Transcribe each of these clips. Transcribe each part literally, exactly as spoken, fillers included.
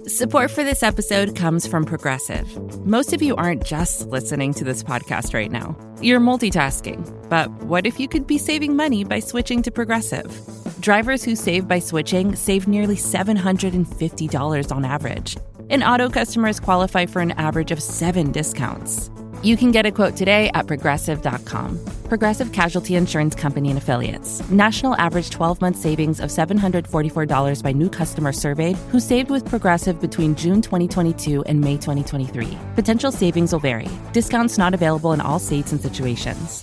Support for this episode comes from Progressive. Most of you aren't just listening to this podcast right now. You're multitasking. But what if you could be saving money by switching to Progressive? Drivers who save by switching save nearly seven hundred fifty dollars on average. And auto customers qualify for an average of seven discounts. You can get a quote today at progressive dot com. Progressive Casualty Insurance Company and Affiliates. National average twelve-month savings of seven hundred forty-four dollars by new customer surveyed who saved with Progressive between June twenty twenty-two and May twenty twenty-three. Potential savings will vary. Discounts not available in all states and situations.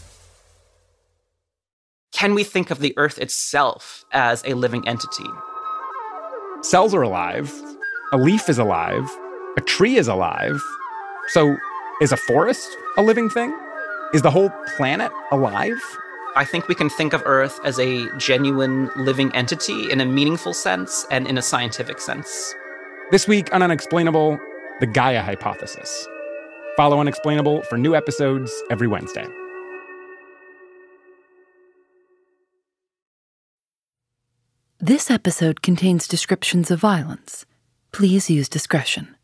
Can we think of the Earth itself as a living entity? Cells are alive. A leaf is alive. A tree is alive. So, is a forest a living thing? Is the whole planet alive? I think we can think of Earth as a genuine living entity in a meaningful sense and in a scientific sense. This week on Unexplainable, the Gaia hypothesis. Follow Unexplainable for new episodes every Wednesday. This episode contains descriptions of violence. Please use discretion.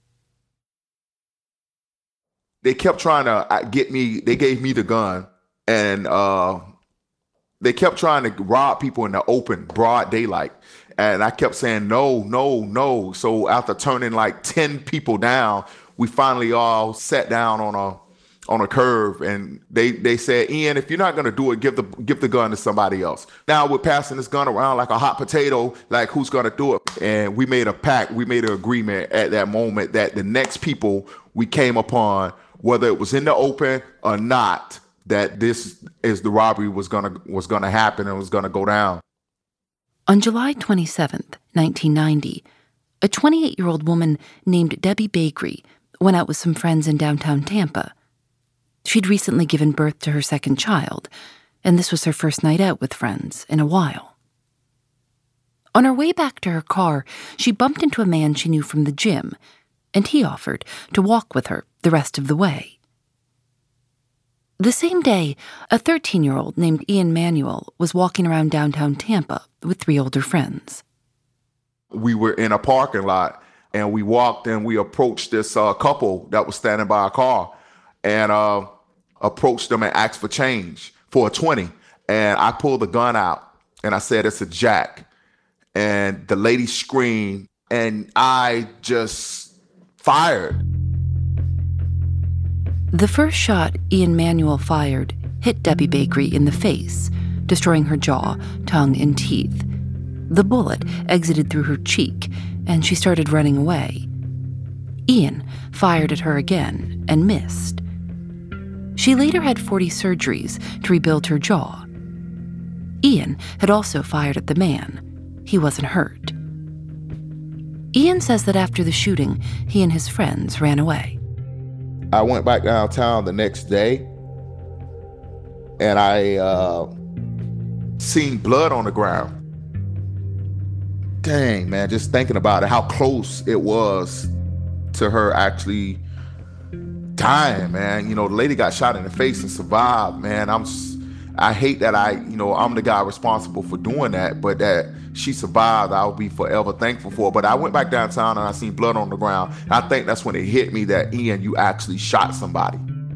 They kept trying to get me. They gave me the gun, and uh, they kept trying to rob people in the open, broad daylight. And I kept saying, no, no, no. So after turning like ten people down, we finally all sat down on a on a curve, and they they said, Ian, if you're not gonna do it, give the give the gun to somebody else. Now we're passing this gun around like a hot potato, like who's gonna do it? And we made a pact, we made an agreement at that moment that the next people we came upon, whether it was in the open or not, that this is the robbery was gonna was gonna happen and was gonna go down. On July twenty-seventh, nineteen ninety, a twenty-eight-year-old woman named Debbie Bakery went out with some friends in downtown Tampa. She'd recently given birth to her second child, and this was her first night out with friends in a while. On her way back to her car, she bumped into a man she knew from the gym, and he offered to walk with her the rest of the way. The same day, a thirteen-year-old named Ian Manuel was walking around downtown Tampa with three older friends. We were in a parking lot, and we walked and we approached this uh, couple that was standing by a car, and uh, approached them and asked for change for a twenty. And I pulled the gun out, and I said, it's a jack. And the lady screamed, and I just fired. The first shot Ian Manuel fired hit Debbie Bakery in the face, destroying her jaw, tongue, and teeth. The bullet exited through her cheek, and she started running away. Ian fired at her again and missed. She later had forty surgeries to rebuild her jaw. Ian had also fired at the man. He wasn't hurt. Ian says that after the shooting, he and his friends ran away. I went back downtown the next day, and I uh, seen blood on the ground. Dang, man, just thinking about it, how close it was to her actually dying, man. You know, the lady got shot in the face and survived, man. I'm, I hate that I, you know, I'm the guy responsible for doing that, but that she survived, I'll be forever thankful for. But I went back downtown and I seen blood on the ground. And I think that's when it hit me that, Ian, you actually shot somebody.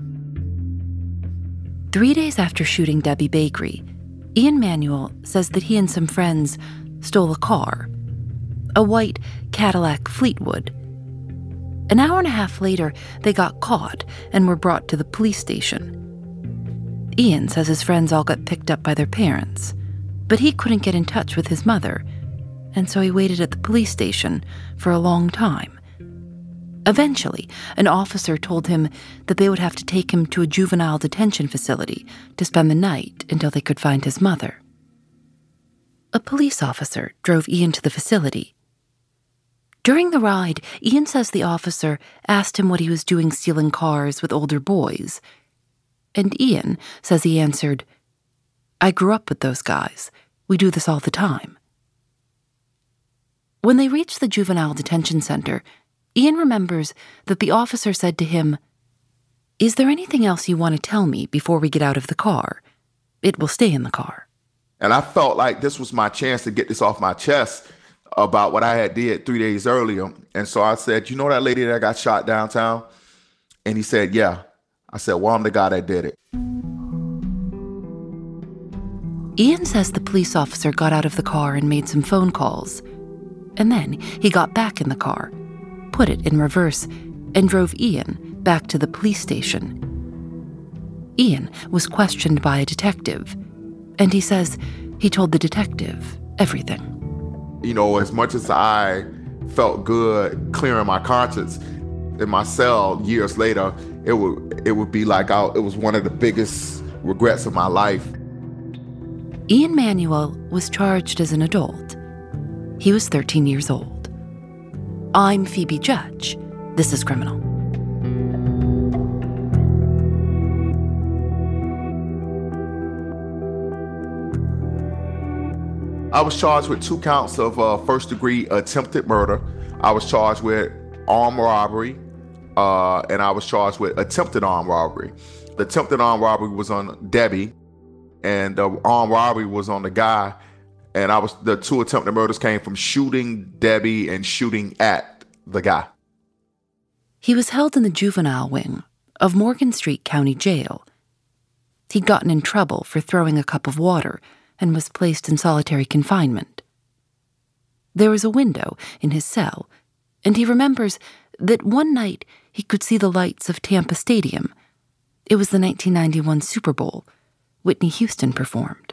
Three days after shooting Debbie Bakery, Ian Manuel says that he and some friends stole a car, a white Cadillac Fleetwood. An hour and a half later, they got caught and were brought to the police station. Ian says his friends all got picked up by their parents, but he couldn't get in touch with his mother, and so he waited at the police station for a long time. Eventually, an officer told him that they would have to take him to a juvenile detention facility to spend the night until they could find his mother. A police officer drove Ian to the facility. During the ride, Ian says the officer asked him what he was doing stealing cars with older boys. And Ian says he answered, I grew up with those guys. We do this all the time. When they reached the juvenile detention center, Ian remembers that the officer said to him, Is there anything else you want to tell me before we get out of the car? It will stay in the car. And I felt like this was my chance to get this off my chest. about what I had did three days earlier. And so I said, you know that lady that got shot downtown? And he said, yeah. I said, well, I'm the guy that did it. Ian says the police officer got out of the car and made some phone calls. And then he got back in the car, put it in reverse, and drove Ian back to the police station. Ian was questioned by a detective, and he says he told the detective everything. You know, as much as I felt good clearing my conscience in my cell years later, it would it would be like I, it was one of the biggest regrets of my life. Ian Manuel was charged as an adult. He was thirteen years old. I'm Phoebe Judge. This is Criminal. I was charged with two counts of uh, first-degree attempted murder. I was charged with armed robbery, uh, and I was charged with attempted armed robbery. The attempted armed robbery was on Debbie, and the armed robbery was on the guy. And I was the two attempted murders came from shooting Debbie and shooting at the guy. He was held in the juvenile wing of Morgan Street County Jail. He'd gotten in trouble for throwing a cup of water and was placed in solitary confinement. There was a window in his cell, and he remembers that one night he could see the lights of Tampa Stadium. It was the nineteen ninety-one Super Bowl. Whitney Houston performed.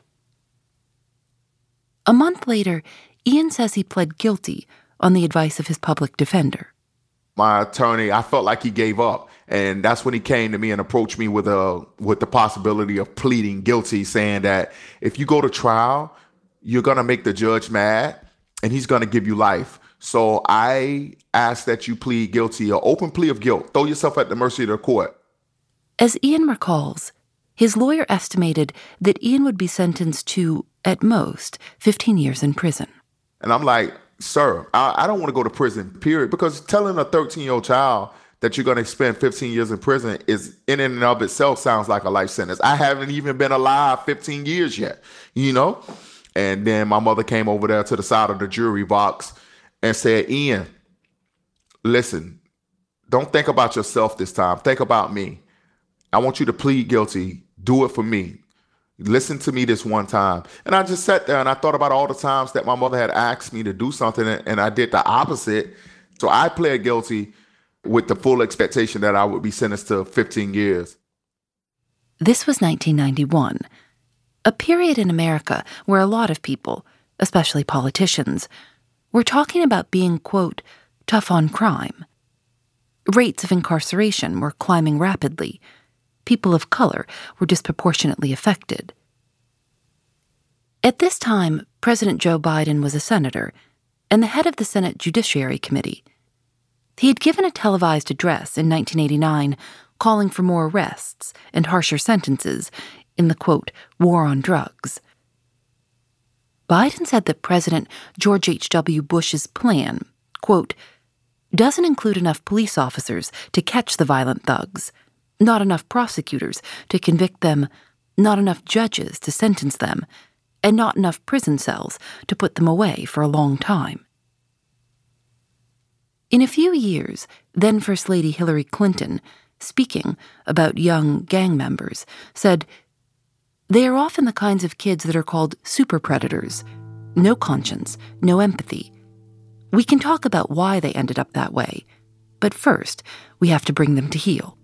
A month later, Ian says he pled guilty on the advice of his public defender. My attorney, I felt like he gave up. And that's when he came to me and approached me with a with the possibility of pleading guilty, saying that if you go to trial, you're going to make the judge mad and he's going to give you life. So I ask that you plead guilty, an open plea of guilt. Throw yourself at the mercy of the court. As Ian recalls, his lawyer estimated that Ian would be sentenced to, at most, fifteen years in prison. And I'm like, sir, I, I don't want to go to prison, period. Because telling a thirteen-year-old child that you're going to spend fifteen years in prison is, in and of itself, sounds like a life sentence. I haven't even been alive fifteen years yet, you know? And then my mother came over there to the side of the jury box and said, Ian, listen, don't think about yourself this time. Think about me. I want you to plead guilty. Do it for me. Listen to me this one time. And I just sat there and I thought about all the times that my mother had asked me to do something and I did the opposite. So I pled guilty with the full expectation that I would be sentenced to fifteen years. This was nineteen ninety-one, a period in America where a lot of people, especially politicians, were talking about being, quote, tough on crime. Rates of incarceration were climbing rapidly. People of color were disproportionately affected. At this time, President Joe Biden was a senator and the head of the Senate Judiciary Committee. He had given a televised address in nineteen eighty-nine calling for more arrests and harsher sentences in the, quote, war on drugs. Biden said that President George H W Bush's plan, quote, doesn't include enough police officers to catch the violent thugs, not enough prosecutors to convict them, not enough judges to sentence them, and not enough prison cells to put them away for a long time. In a few years, then First Lady Hillary Clinton, speaking about young gang members, said, they are often the kinds of kids that are called super predators. No conscience, no empathy. We can talk about why they ended up that way, but first, we have to bring them to heel.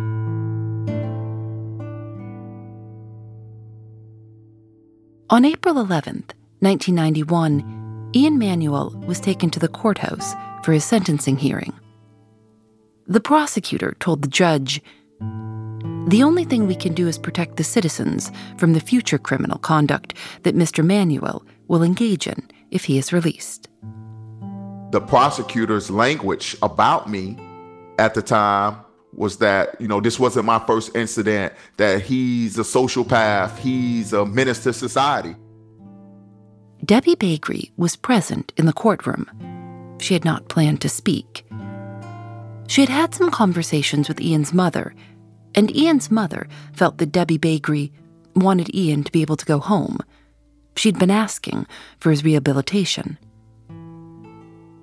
On April eleventh, nineteen ninety-one, Ian Manuel was taken to the courthouse for his sentencing hearing. The prosecutor told the judge, the only thing we can do is protect the citizens from the future criminal conduct that Mister Manuel will engage in if he is released. The prosecutor's language about me at the time was that, you know, this wasn't my first incident, that he's a sociopath, he's a menace to society. Debbie Bakery was present in the courtroom. She had not planned to speak. She had had some conversations with Ian's mother, and Ian's mother felt that Debbie Bakery wanted Ian to be able to go home. She'd been asking for his rehabilitation.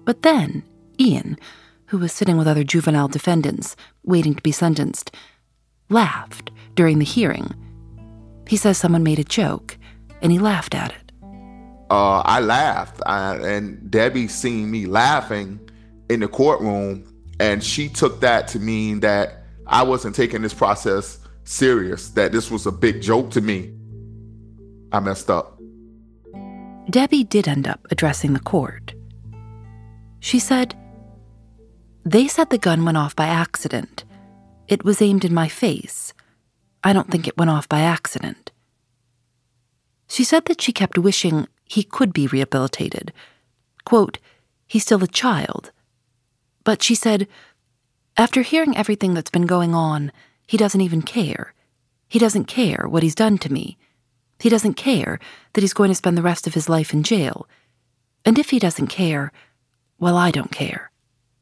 But then, Ian, who was sitting with other juvenile defendants, waiting to be sentenced, laughed during the hearing. He says someone made a joke, and he laughed at it. Uh, I laughed, I, and Debbie seen me laughing in the courtroom, and she took that to mean that I wasn't taking this process serious, that this was a big joke to me. I messed up. Debbie did end up addressing the court. She said, "They said the gun went off by accident. It was aimed in my face. I don't think it went off by accident." She said that she kept wishing he could be rehabilitated. Quote, "He's still a child." But she said, after hearing everything that's been going on, he doesn't even care. He doesn't care what he's done to me. He doesn't care that he's going to spend the rest of his life in jail. And if he doesn't care, well, I don't care.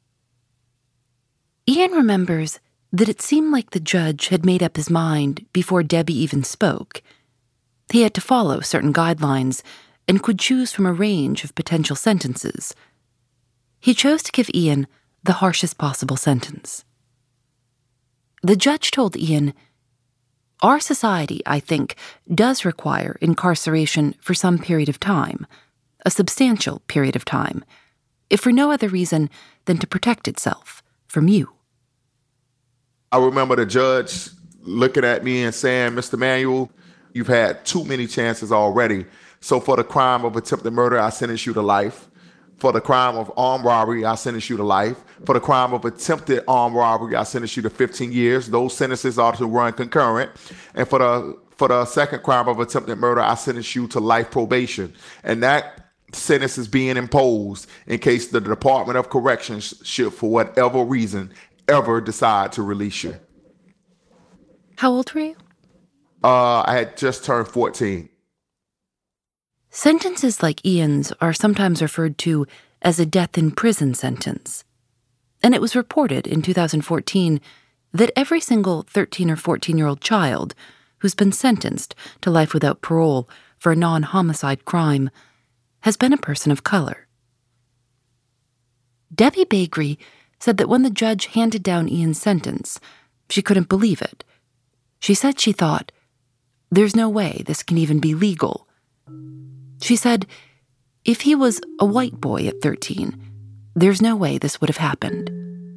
Ian remembers that it seemed like the judge had made up his mind before Debbie even spoke. He had to follow certain guidelines and could choose from a range of potential sentences. He chose to give Ian the harshest possible sentence. The judge told Ian, "Our society, I think, does require incarceration for some period of time, a substantial period of time, if for no other reason than to protect itself from you." I remember the judge looking at me and saying, "Mister Manuel, you've had too many chances already. So for the crime of attempted murder, I sentence you to life. For the crime of armed robbery, I sentence you to life. For the crime of attempted armed robbery, I sentence you to fifteen years. Those sentences are to run concurrent. And for the for the second crime of attempted murder, I sentence you to life probation." And that sentence is being imposed in case the Department of Corrections should, for whatever reason, ever decide to release you. How old were you? Uh, I had just turned fourteen. Sentences like Ian's are sometimes referred to as a death in prison sentence. And it was reported in two thousand fourteen that every single thirteen or fourteen-year-old child who's been sentenced to life without parole for a non-homicide crime has been a person of color. Debbie Bagri said that when the judge handed down Ian's sentence, she couldn't believe it. She said she thought, "There's no way this can even be legal." She said, if he was a white boy at thirteen, there's no way this would have happened.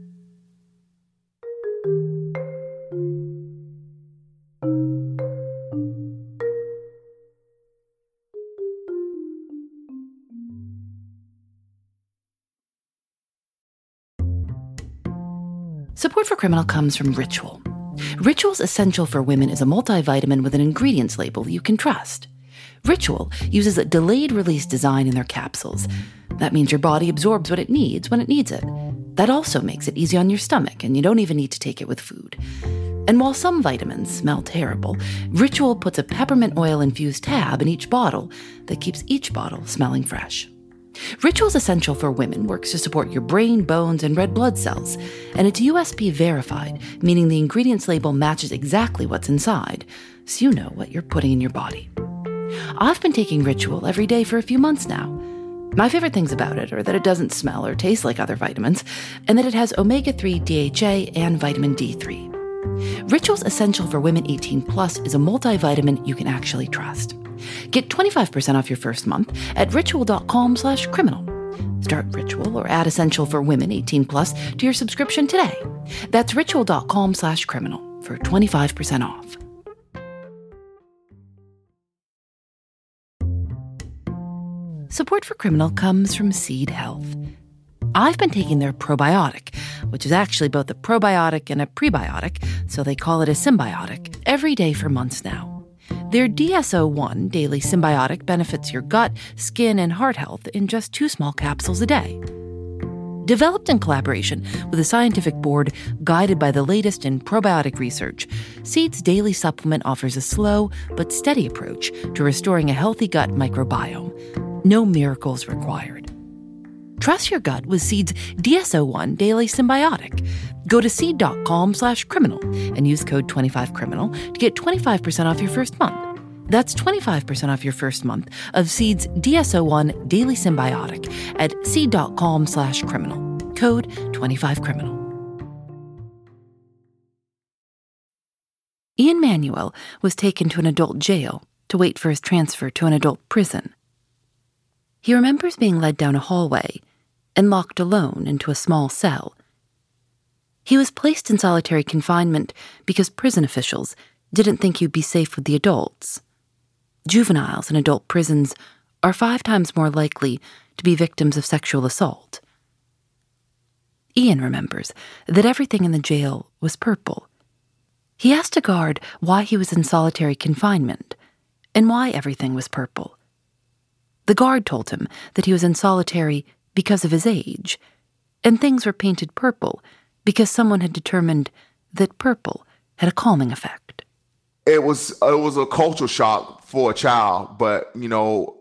Support for Criminal comes from Ritual. Ritual's Essential for Women is a multivitamin with an ingredients label you can trust. Ritual uses a delayed-release design in their capsules. That means your body absorbs what it needs when it needs it. That also makes it easy on your stomach, and you don't even need to take it with food. And while some vitamins smell terrible, Ritual puts a peppermint oil-infused tab in each bottle that keeps each bottle smelling fresh. Ritual's Essential for Women works to support your brain, bones, and red blood cells, and it's U S P verified, meaning the ingredients label matches exactly what's inside, so you know what you're putting in your body. I've been taking Ritual every day for a few months now. My favorite things about it are that it doesn't smell or taste like other vitamins, and that it has omega three D H A and vitamin D three. Ritual's Essential for Women eighteen plus is a multivitamin you can actually trust. Get twenty-five percent off your first month at ritual.com slash criminal. Start Ritual or add Essential for Women eighteen plus to your subscription today. That's ritual.com slash criminal for twenty-five percent off. Support for Criminal comes from Seed Health. I've been taking their probiotic, which is actually both a probiotic and a prebiotic, so they call it a symbiotic, every day for months now. Their D S O one Daily Symbiotic benefits your gut, skin, and heart health in just two small capsules a day. Developed in collaboration with a scientific board guided by the latest in probiotic research, Seed's daily supplement offers a slow but steady approach to restoring a healthy gut microbiome. No miracles required. Trust your gut with Seed's D S O one Daily Symbiotic. Go to seed.com slash criminal and use code twenty-five criminal to get twenty-five percent off your first month. That's twenty-five percent off your first month of Seed's D S O one Daily Symbiotic at seed.com slash criminal. Code twenty-five criminal. Ian Manuel was taken to an adult jail to wait for his transfer to an adult prison. He remembers being led down a hallway and locked alone into a small cell. He was placed in solitary confinement because prison officials didn't think he'd be safe with the adults. Juveniles in adult prisons are five times more likely to be victims of sexual assault. Ian remembers that everything in the jail was purple. He asked a guard why he was in solitary confinement and why everything was purple. The guard told him that he was in solitary because of his age, and things were painted purple because someone had determined that purple had a calming effect. It was it was a cultural shock for a child, but you know,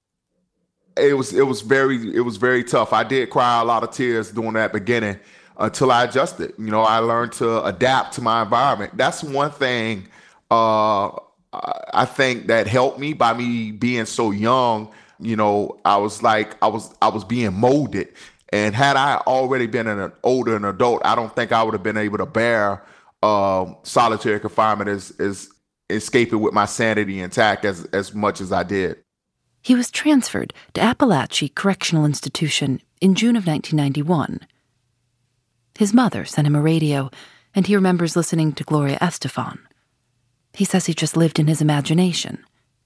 it was it was very it was very tough. I did cry a lot of tears during that beginning until I adjusted. You know, I learned to adapt to my environment. That's one thing uh, I think that helped me by me being so young. You know, I was like I was I was being molded, and had I already been an older an adult, I don't think I would have been able to bear uh, solitary confinement as as escaping with my sanity intact as as much as I did. He was transferred to Appalachia Correctional Institution in June of nineteen ninety-one. His mother sent him a radio, and he remembers listening to Gloria Estefan. He says he just lived in his imagination.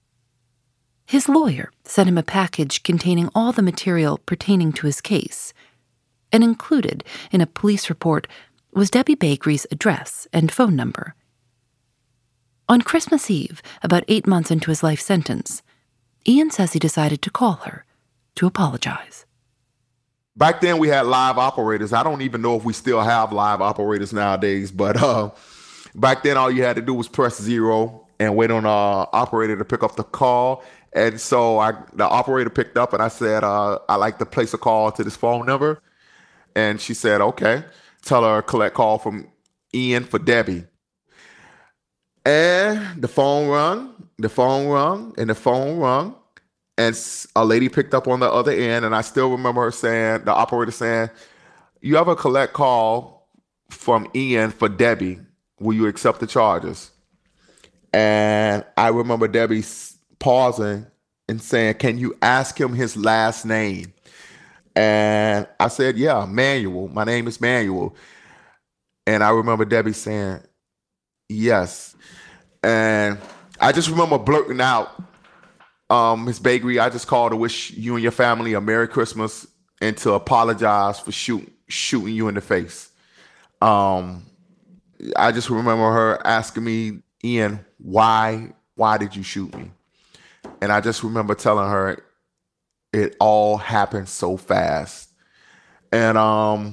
His lawyer sent him a package containing all the material pertaining to his case, and included in a police report was Debbie Bakery's address and phone number. On Christmas Eve, about eight months into his life sentence, Ian says he decided to call her to apologize. Back then we had live operators. I don't even know if we still have live operators nowadays, but uh, back then all you had to do was press zero and wait on an operator to pick up the call. And so I, the operator picked up and I said, uh, I'd like to place a call to this phone number. And she said, okay, tell her collect call from Ian for Debbie. And the phone rung, the phone rung, and the phone rung. And a lady picked up on the other end, and I still remember her saying, the operator saying, you have a collect call from Ian for Debbie. Will you accept the charges? And I remember Debbie pausing and saying, can you ask him his last name? And I said, yeah, Manuel. My name is Manuel. And I remember Debbie saying, yes. And I just remember blurting out, Um, Miss Bakery, I just called to wish you and your family a Merry Christmas and to apologize for shoot, shooting you in the face. Um, I just remember her asking me, Ian, why, why did you shoot me? And I just remember telling her it all happened so fast. And um,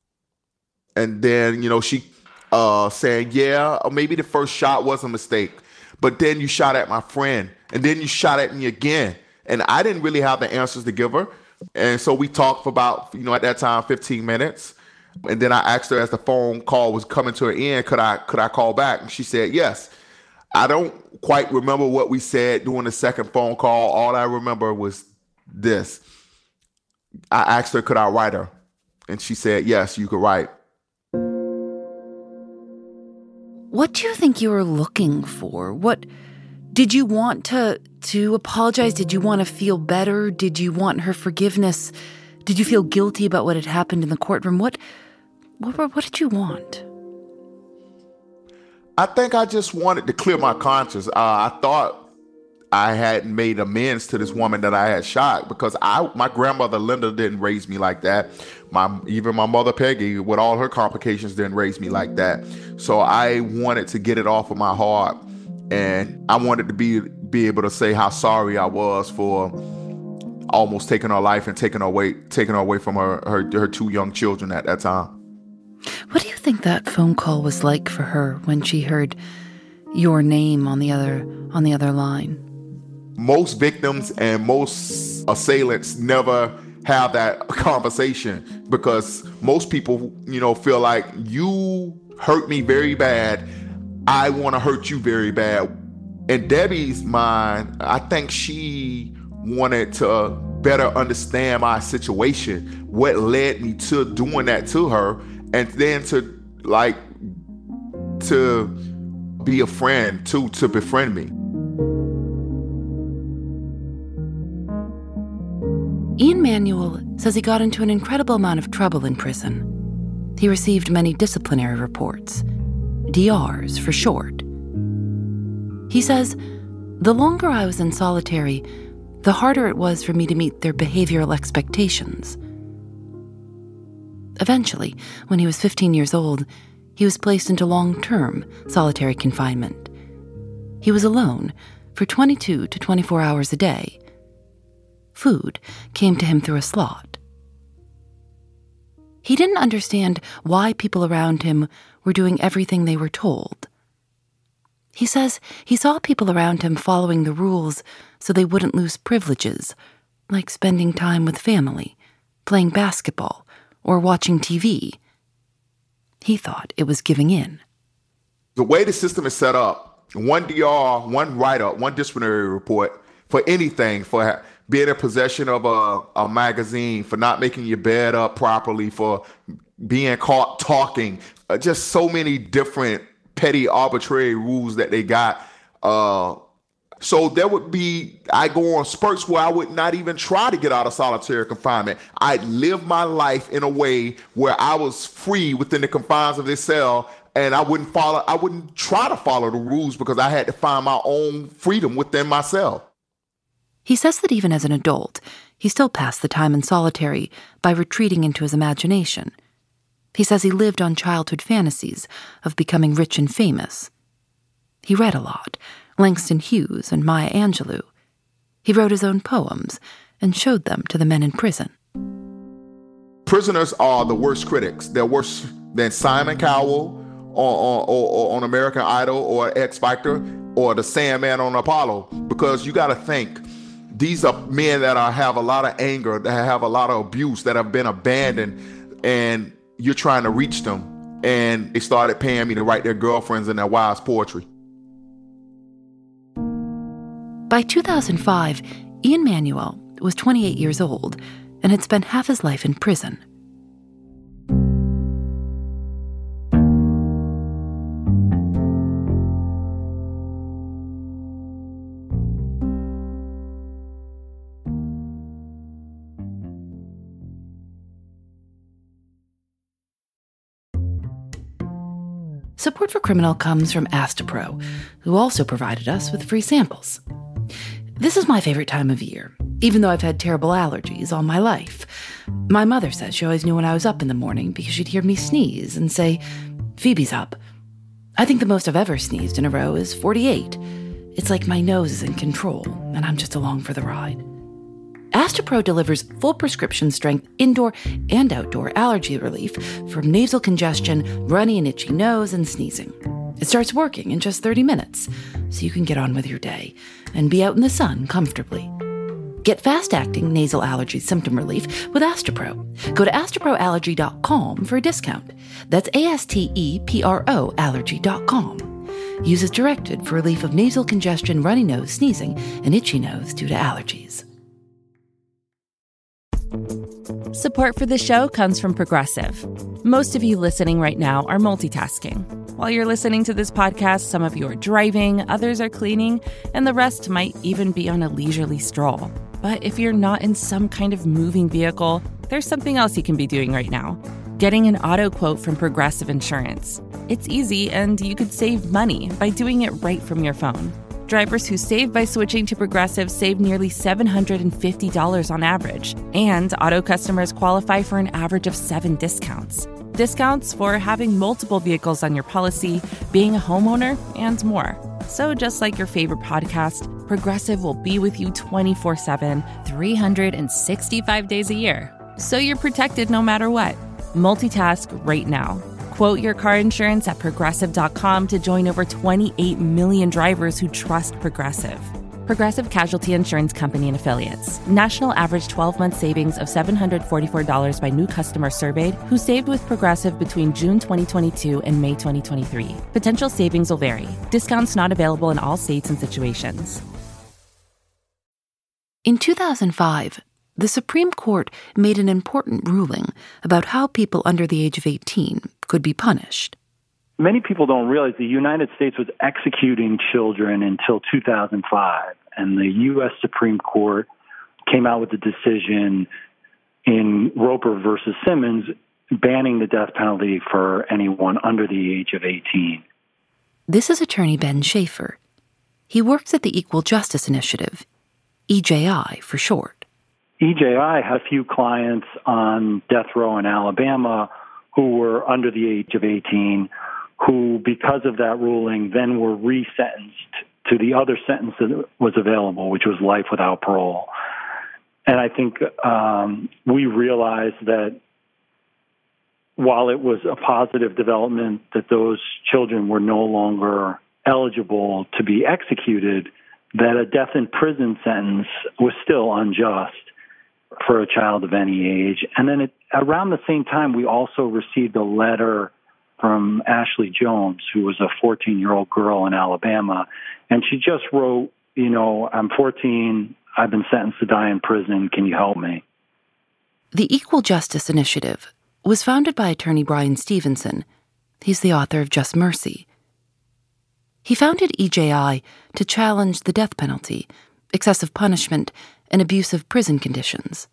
and then, you know, she uh, saying, yeah, maybe the first shot was a mistake, but then you shot at my friend. And then you shot at me again. And I didn't really have the answers to give her. And so we talked for about, you know, at that time, fifteen minutes. And then I asked her as the phone call was coming to an end, could I could I call back? And she said, yes. I don't quite remember what we said during the second phone call. All I remember was this. I asked her, could I write her? And she said, yes, you could write. What do you think you were looking for? What... Did you want to to apologize? Did you want to feel better? Did you want her forgiveness? Did you feel guilty about what had happened in the courtroom? What what, what did you want? I think I just wanted to clear my conscience. Uh, I thought I had made amends to this woman that I had shot because I my grandmother Linda didn't raise me like that. My even my mother Peggy, with all her complications, didn't raise me like that. So I wanted to get it off of my heart. And I wanted to be be able to say how sorry I was for almost taking her life and taking her away, taking her away from her, her her two young children at that time. What do you think that phone call was like for her when she heard your name on the other on the other line? Most victims and most assailants never have that conversation because most people, you know, feel like you hurt me very bad. I want to hurt you very bad. in Debbie's mind, I think she wanted to better understand my situation, what led me to doing that to her, and then to like to be a friend, to to befriend me. Ian Manuel says he got into an incredible amount of trouble in prison. He received many disciplinary reports, D Rs for short. He says, the longer I was in solitary, the harder it was for me to meet their behavioral expectations. Eventually, when he was fifteen years old, he was placed into long-term solitary confinement. He was alone for twenty-two to twenty-four hours a day. Food came to him through a slot. He didn't understand why people around him were doing everything they were told. He says he saw people around him following the rules so they wouldn't lose privileges, like spending time with family, playing basketball, or watching T V. He thought it was giving in. The way the system is set up, one D R, one write-up, one disciplinary report for anything, for being in possession of a, a magazine, for not making your bed up properly, for being caught talking, uh, just so many different petty arbitrary rules that they got. Uh, so there would be, I go on spurts where I would not even try to get out of solitary confinement. I'd live my life in a way where I was free within the confines of this cell, and I wouldn't follow, I wouldn't try to follow the rules because I had to find my own freedom within myself. He says that even as an adult, he still passed the time in solitary by retreating into his imagination. He says he lived on childhood fantasies of becoming rich and famous. He read a lot, Langston Hughes and Maya Angelou. He wrote his own poems and showed them to the men in prison. Prisoners are the worst critics. They're worse than Simon Cowell on, on, on, on American Idol or X Factor or the Sandman on Apollo, because you got to think, these are men that are, have a lot of anger, that have a lot of abuse, that have been abandoned, and you're trying to reach them. And they started paying me to write their girlfriends and their wives' poetry. By two thousand five, Ian Manuel was twenty-eight years old and had spent half his life in prison. Support for Criminal comes from Astepro, who also provided us with free samples. This is my favorite time of year, even though I've had terrible allergies all my life. My mother said she always knew when I was up in the morning because she'd hear me sneeze and say, "Phoebe's up." I think the most I've ever sneezed in a row is forty-eight. It's like my nose is in control, and I'm just along for the ride. Astepro delivers full prescription strength indoor and outdoor allergy relief from nasal congestion, runny and itchy nose, and sneezing. It starts working in just thirty minutes, so you can get on with your day and be out in the sun comfortably. Get fast-acting nasal allergy symptom relief with Astepro. Go to astepro allergy dot com for a discount. That's A S T E P R O allergy dot com. Use as directed for relief of nasal congestion, runny nose, sneezing, and itchy nose due to allergies. Support for the show comes from Progressive. Most of you listening right now are multitasking. While you're listening to this podcast, some of you are driving, others are cleaning, and the rest might even be on a leisurely stroll. But if you're not in some kind of moving vehicle, there's something else you can be doing right now. Getting an auto quote from Progressive Insurance. It's easy, and you could save money by doing it right from your phone. Drivers who save by switching to Progressive save nearly seven hundred fifty dollars on average, and auto customers qualify for an average of seven discounts. Discounts for having multiple vehicles on your policy, being a homeowner, and more. So just like your favorite podcast, Progressive will be with you twenty-four seven, three hundred sixty-five days a year. So you're protected no matter what. Multitask right now. Quote your car insurance at progressive dot com to join over twenty-eight million drivers who trust Progressive. Progressive Casualty Insurance Company and Affiliates. National average twelve-month savings of seven hundred forty-four dollars by new customers surveyed who saved with Progressive between June twenty twenty-two and May twenty twenty-three. Potential savings will vary. Discounts not available in all states and situations. In two thousand five, the Supreme Court made an important ruling about how people under the age of eighteen could be punished. Many people don't realize the United States was executing children until two thousand five, and the U S Supreme Court came out with a decision in Roper versus Simmons banning the death penalty for anyone under the age of eighteen. This is attorney Ben Schaefer. He works at the Equal Justice Initiative, E J I for short. E J I had a few clients on death row in Alabama who were under the age of eighteen, who, because of that ruling, then were resentenced to the other sentence that was available, which was life without parole. And I think um, we realized that while it was a positive development that those children were no longer eligible to be executed, that a death in prison sentence was still unjust for a child of any age. And then it, around the same time, we also received a letter from Ashley Jones, who was a fourteen-year-old girl in Alabama. And she just wrote, you know, I'm fourteen, I've been sentenced to die in prison, can you help me? The Equal Justice Initiative was founded by attorney Brian Stevenson. He's the author of Just Mercy. He founded E J I to challenge the death penalty, excessive punishment, and abusive prison conditions.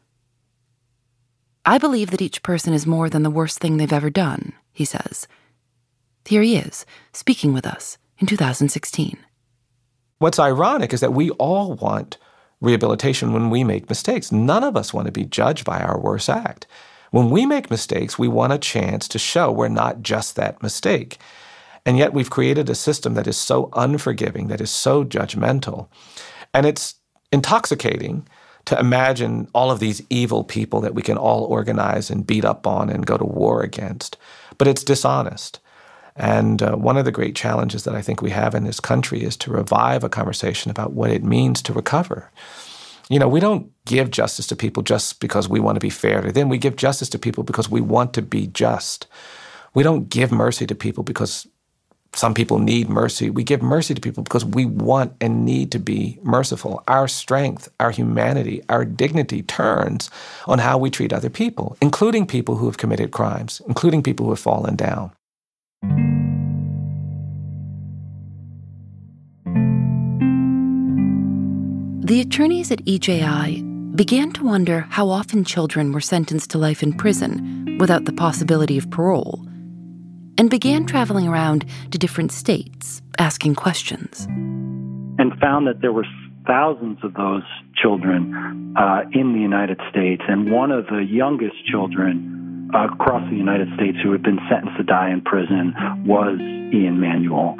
I believe that each person is more than the worst thing they've ever done, he says. Here he is, speaking with us in two thousand sixteen. What's ironic is that we all want rehabilitation when we make mistakes. None of us want to be judged by our worst act. When we make mistakes, we want a chance to show we're not just that mistake. And yet we've created a system that is so unforgiving, that is so judgmental. And it's intoxicating to imagine all of these evil people that we can all organize and beat up on and go to war against. But it's dishonest. And uh, one of the great challenges that I think we have in this country is to revive a conversation about what it means to recover. You know, we don't give justice to people just because we want to be fair to them. We give justice to people because we want to be just. We don't give mercy to people because some people need mercy. We give mercy to people because we want and need to be merciful. Our strength, our humanity, our dignity turns on how we treat other people, including people who have committed crimes, including people who have fallen down. The attorneys at E J I began to wonder how often children were sentenced to life in prison without the possibility of parole, and began traveling around to different states, asking questions. And found that there were thousands of those children uh, in the United States. And one of the youngest children uh, across the United States who had been sentenced to die in prison was Ian Manuel.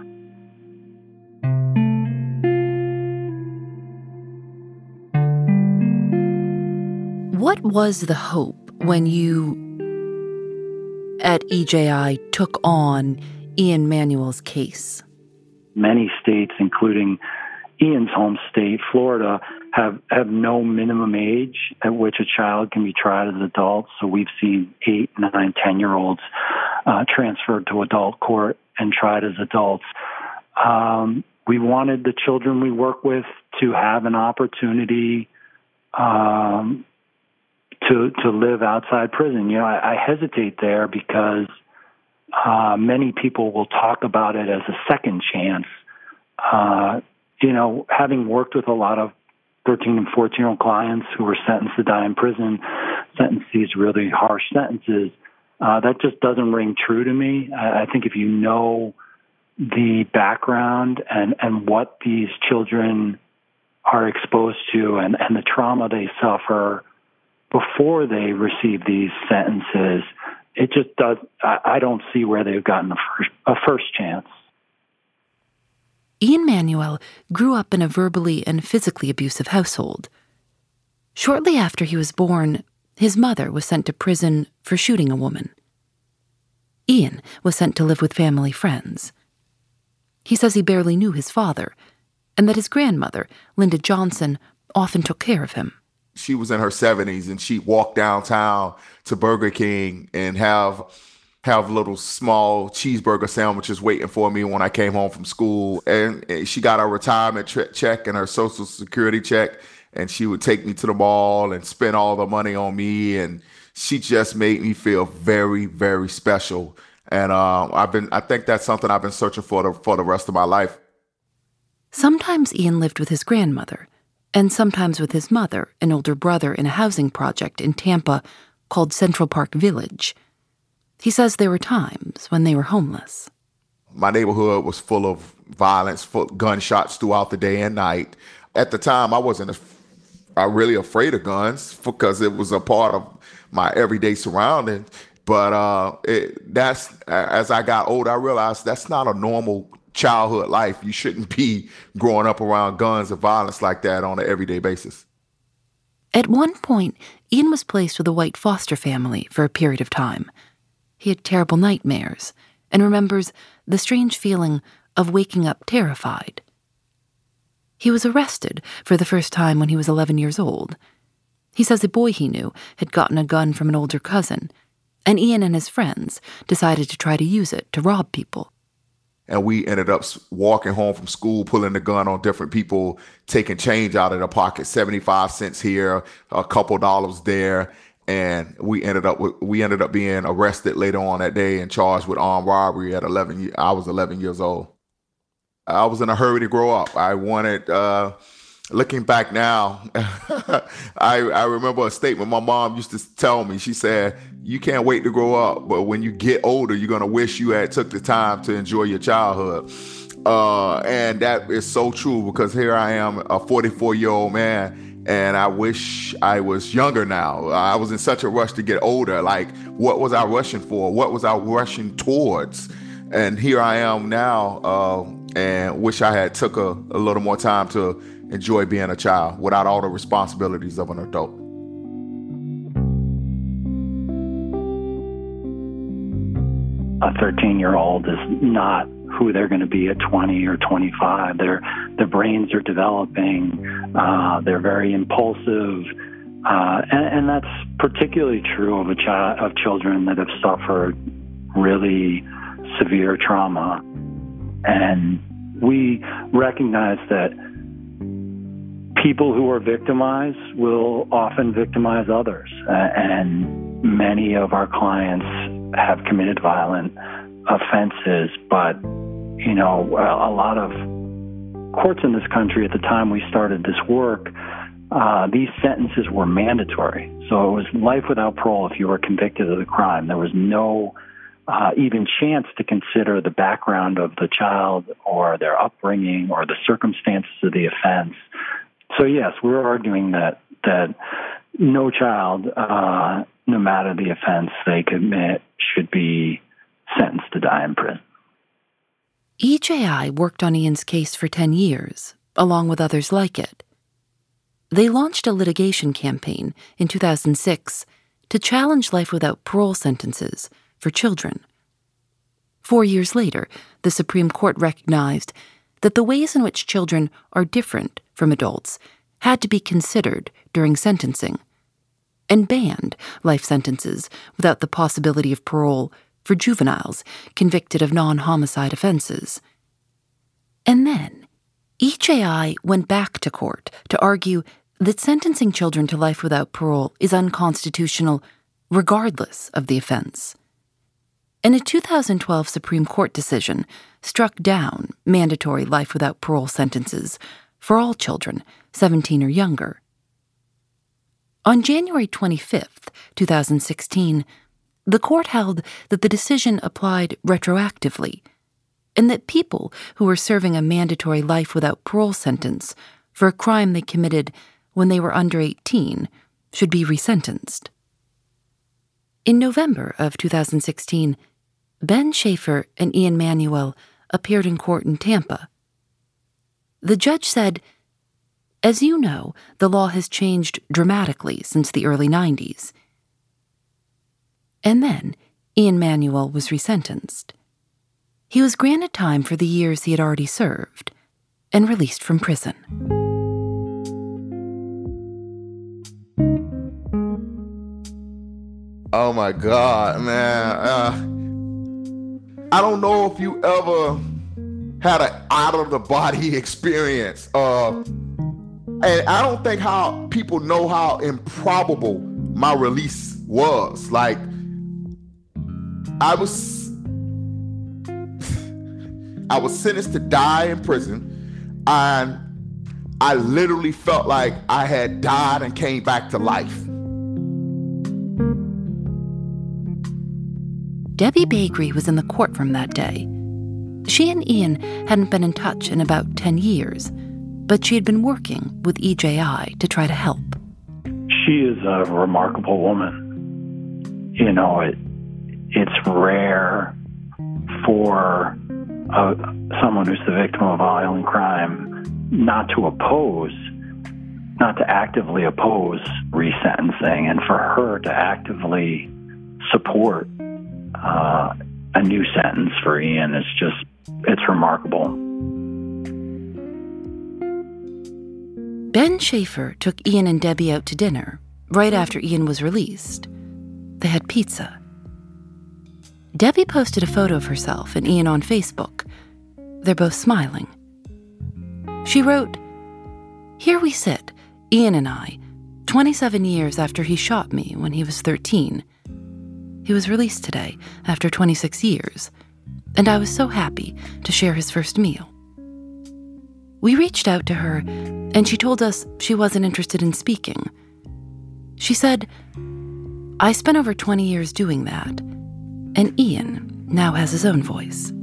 What was the hope when you at E J I took on Ian Manuel's case? Many states, including Ian's home state, Florida, have, have no minimum age at which a child can be tried as an adult. So we've seen eight, nine, ten-year-olds uh, transferred to adult court and tried as adults. Um, we wanted the children we work with to have an opportunity um, to to live outside prison. You know, I, I hesitate there because uh, many people will talk about it as a second chance. Uh, you know, having worked with a lot of thirteen and fourteen-year-old clients who were sentenced to die in prison, sentenced these really harsh sentences, uh, that just doesn't ring true to me. I, I think if you know the background and, and what these children are exposed to and, and the trauma they suffer before they receive these sentences, it just does. I, I don't see where they've gotten a first, a first chance. Ian Manuel grew up in a verbally and physically abusive household. Shortly after he was born, his mother was sent to prison for shooting a woman. Ian was sent to live with family friends. He says he barely knew his father, and that his grandmother, Linda Johnson, often took care of him. She was in her seventies, and she'd walk downtown to Burger King and have have little small cheeseburger sandwiches waiting for me when I came home from school. And, and she got her retirement tre- check and her Social Security check, and she would take me to the mall and spend all the money on me. And she just made me feel very, very special. And uh, I've been, I think that's something I've been searching for the, for the rest of my life. Sometimes Ian lived with his grandmother, and sometimes with his mother and older brother in a housing project in Tampa called Central Park Village. He says there were times when they were homeless. My neighborhood was full of violence, full of gunshots throughout the day and night. At the time, I wasn't af- I really afraid of guns because it was a part of my everyday surroundings. But uh, it, that's as I got older, I realized that's not a normal childhood life. You shouldn't be growing up around guns and violence like that on an everyday basis. At one point, Ian was placed with a white foster family for a period of time. He had terrible nightmares and remembers the strange feeling of waking up terrified. He was arrested for the first time when he was eleven years old. He says a boy he knew had gotten a gun from an older cousin, and Ian and his friends decided to try to use it to rob people. And we ended up walking home from school, pulling the gun on different people, taking change out of their pocket, seventy-five cents here, a couple dollars there. And we ended up we ended up being arrested later on that day and charged with armed robbery at eleven. I was eleven years old. I was in a hurry to grow up. I wanted, uh, looking back now, I, I remember a statement my mom used to tell me. She said, "You can't wait to grow up, but when you get older, you're going to wish you had took the time to enjoy your childhood." Uh, and that is so true, because here I am, a forty-four-year-old man, and I wish I was younger now. I was in such a rush to get older. Like, what was I rushing for? What was I rushing towards? And here I am now, uh, and wish I had took a, a little more time to enjoy being a child without all the responsibilities of an adult. A thirteen-year-old is not who they're going to be at twenty or twenty-five. Their their brains are developing. Uh, they're very impulsive, uh, and, and that's particularly true of a child of children that have suffered really severe trauma. And we recognize that people who are victimized will often victimize others, uh, and many of our clients have committed violent offenses, but you know, a lot of courts in this country at the time we started this work, uh, these sentences were mandatory. So it was life without parole if you were convicted of the crime. There was no uh, even chance to consider the background of the child or their upbringing or the circumstances of the offense. So yes, we're arguing that that no child, uh, no matter the offense they commit, should be sentenced to die in prison. E J I worked on Ian's case for ten years, along with others like it. They launched a litigation campaign in two thousand six to challenge life without parole sentences for children. Four years later, the Supreme Court recognized that the ways in which children are different from adults had to be considered during sentencing, and banned life sentences without the possibility of parole for juveniles convicted of non-homicide offenses. And then, E J I went back to court to argue that sentencing children to life without parole is unconstitutional regardless of the offense. And a two thousand twelve Supreme Court decision struck down mandatory life without parole sentences for all children seventeen or younger. On January twenty-fifth, two thousand sixteen, the court held that the decision applied retroactively, and that people who were serving a mandatory life without parole sentence for a crime they committed when they were under eighteen should be resentenced. In November of two thousand sixteen, Ben Schaefer and Ian Manuel appeared in court in Tampa. The judge said, "As you know, the law has changed dramatically since the early nineties. And then Ian Manuel was resentenced. He was granted time for the years he had already served. and released from prison. Oh my God, man. Uh, I don't know if you ever had an out-of-the-body experience. Uh, and I don't think how people know how improbable my release was. Like, I was, I was sentenced to die in prison, and I literally felt like I had died and came back to life. Debbie Bakery was in the courtroom that day. She and Ian hadn't been in touch in about ten years, but she had been working with E J I to try to help. She is a remarkable woman. You know, it it's rare for uh, someone who's the victim of violent crime not to oppose, not to actively oppose resentencing, and for her to actively support uh, a new sentence for Ian is just, it's remarkable. Ben Schaefer took Ian and Debbie out to dinner right after Ian was released. They had pizza. Debbie posted a photo of herself and Ian on Facebook. They're both smiling. She wrote, "Here we sit, Ian and I, twenty-seven years after he shot me when he was thirteen. He was released today after twenty-six years, and I was so happy to share his first meal." We reached out to her, and she told us she wasn't interested in speaking. She said, "I spent over twenty years doing that, and Ian now has his own voice."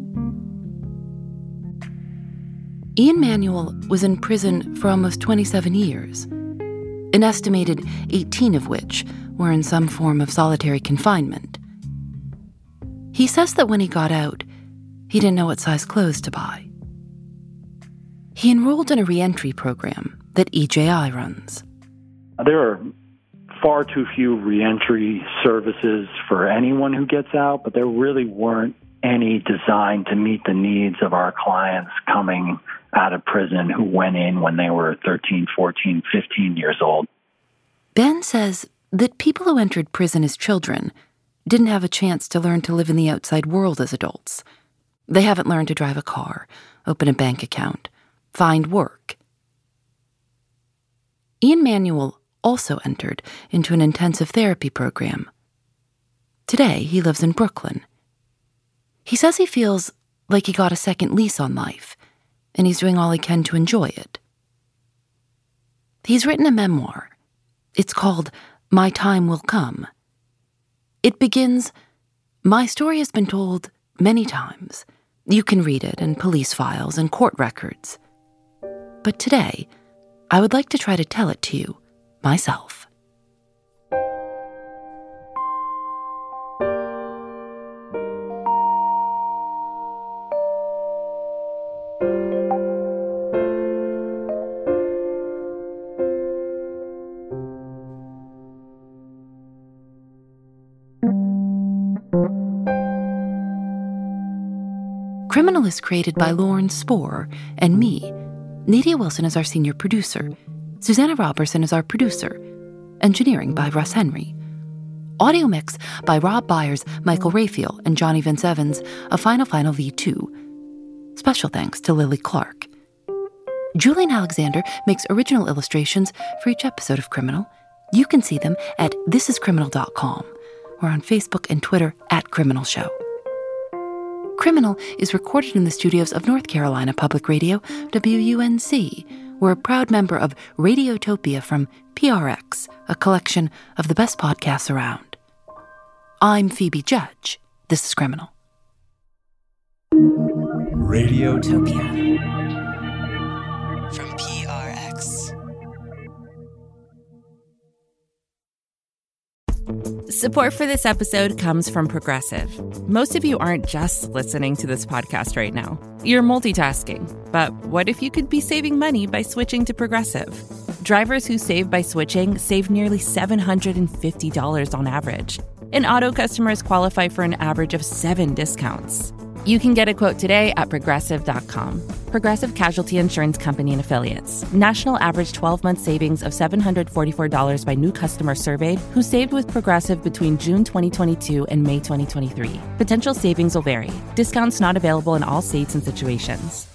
Ian Manuel was in prison for almost twenty-seven years, an estimated eighteen of which were in some form of solitary confinement. He says that when he got out, he didn't know what size clothes to buy. He enrolled in a reentry program that E J I runs. There are far too few reentry services for anyone who gets out, but there really weren't any designed to meet the needs of our clients coming out of prison who went in when they were thirteen, fourteen, fifteen years old. Ben says that people who entered prison as children didn't have a chance to learn to live in the outside world as adults. They haven't learned to drive a car, open a bank account, find work. Ian Manuel also entered into an intensive therapy program. Today, he lives in Brooklyn. He says he feels like he got a second lease on life, and he's doing all he can to enjoy it. He's written a memoir. It's called My Time Will Come. It begins, "My story has been told many times. You can read it in police files and court records. But today, I would like to try to tell it to you myself." Criminal is created by Lauren Spohr and me. Nadia Wilson is our senior producer. Susanna Robertson is our producer. Engineering by Russ Henry. Audio mix by Rob Byers, Michael Raphael, and Johnny Vince Evans of Final Final V two. Special thanks to Lily Clark. Julian Alexander makes original illustrations for each episode of Criminal. You can see them at this is criminal dot com or on Facebook and Twitter at Criminal Show. Criminal is recorded in the studios of North Carolina Public Radio, W U N C. We're a proud member of Radiotopia from P R X, a collection of the best podcasts around. I'm Phoebe Judge. This is Criminal. Radiotopia from P R X. Support for this episode comes from Progressive. Most of you aren't just listening to this podcast right now. You're multitasking. But what if you could be saving money by switching to Progressive? Drivers who save by switching save nearly seven hundred fifty dollars on average. And auto customers qualify for an average of seven discounts. You can get a quote today at progressive dot com. Progressive Casualty Insurance Company and Affiliates. National average twelve-month savings of seven hundred forty-four dollars by new customers surveyed who saved with Progressive between June twenty twenty-two and May twenty twenty-three. Potential savings will vary. Discounts not available in all states and situations.